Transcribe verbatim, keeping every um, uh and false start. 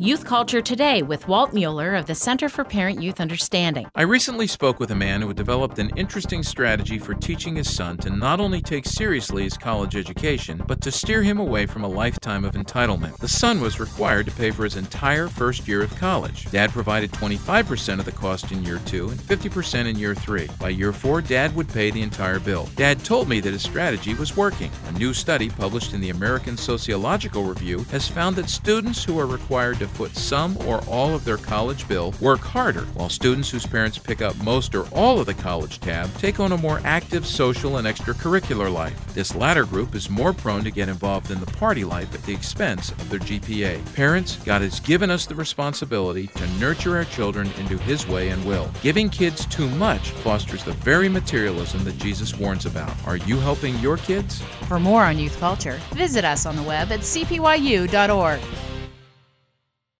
Youth Culture Today with Walt Mueller of the Center for Parent-Youth Understanding. I recently spoke with a man who had developed an interesting strategy for teaching his son to not only take seriously his college education, but to steer him away from a lifetime of entitlement. The son was required to pay for his entire first year of college. Dad provided twenty-five percent of the cost in year two and fifty percent in year three. By year four, Dad would pay the entire bill. Dad told me that his strategy was working. A new study published in the American Sociological Review has found that students who are required to foot some or all of their college bill work harder, while students whose parents pick up most or all of the college tab take on a more active social and extracurricular life. This latter group is more prone to get involved in the party life at the expense of their G P A. Parents, God has given us the responsibility to nurture our children into His way and will. Giving kids too much fosters the very materialism that Jesus warns about. Are you helping your kids? For more on youth culture, visit us on the web at c p y u dot org.